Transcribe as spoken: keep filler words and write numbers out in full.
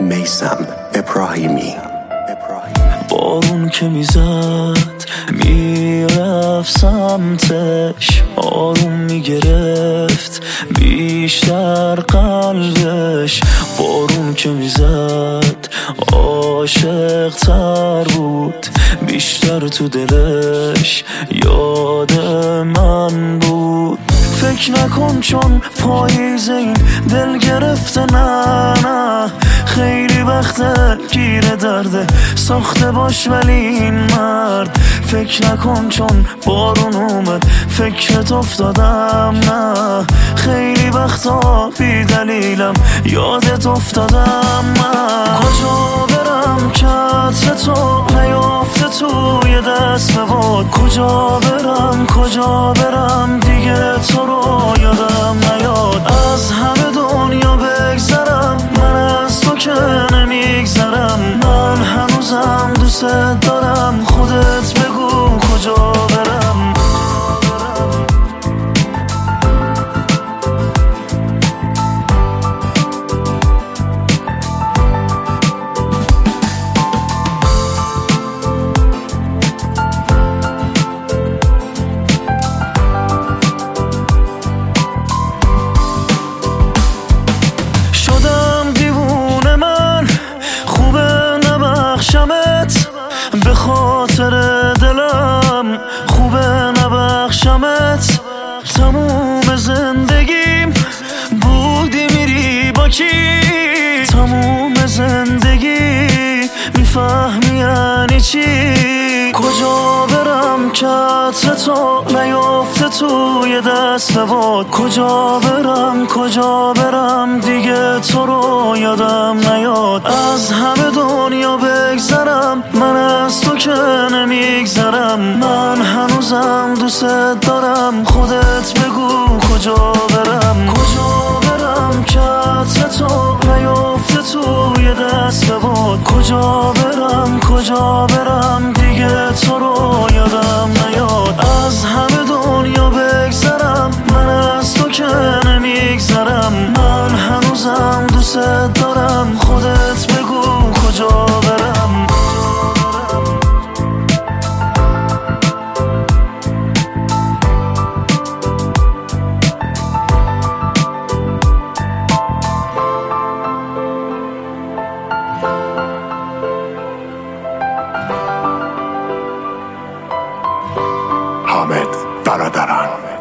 میثم ابراهیمی. بارون که میزد میرفت سمتش، آروم میگرفت بیشتر قلبش. بارون که میزد عاشق تر بود، بیشتر تو دلش یاد من بود. فکر نکن چون پاییز این دل گرفته، نه نه خیلی وقته گیر درده ساخته باش ولی این مرد. فکر نکن چون بارون اومد فکرت افتادم، نه خیلی وقتا بی دلیلم یادت افتادم. من کجا برم که عطر تو نیافته توی دست به باد؟ کجا برم کجا برم دیگه تو رو یادم نیاد. از همه دنیا بگذرم من از تو که نمیگذرم. من هنوزم دوست دارم، خودت بگو کجا برم. به خاطر دلم خوبه نبخشمت. تموم زندگیم بودی میری با کی؟ تموم زندگی میفهمی یعنی چی؟ کجا برم که عطر تو نیافته توی دست باد؟ کجا برم کجا برم دیگه تو رو یادم نیاد. از همه دنیا بگذرم من از تو که نمیگذرم. من هنوزم دوست دارم، خودت بگو کجا برم. کجا برم که عطر تو نیافته توی دست باد؟ کجا برم کجا برم دیگه تو رو یادم نیاد. از همه دنیا بگذرم من از تو که نمیگذرم. من هنوزم دوست دارم، خودت بگو کجا برم. حامد برادران.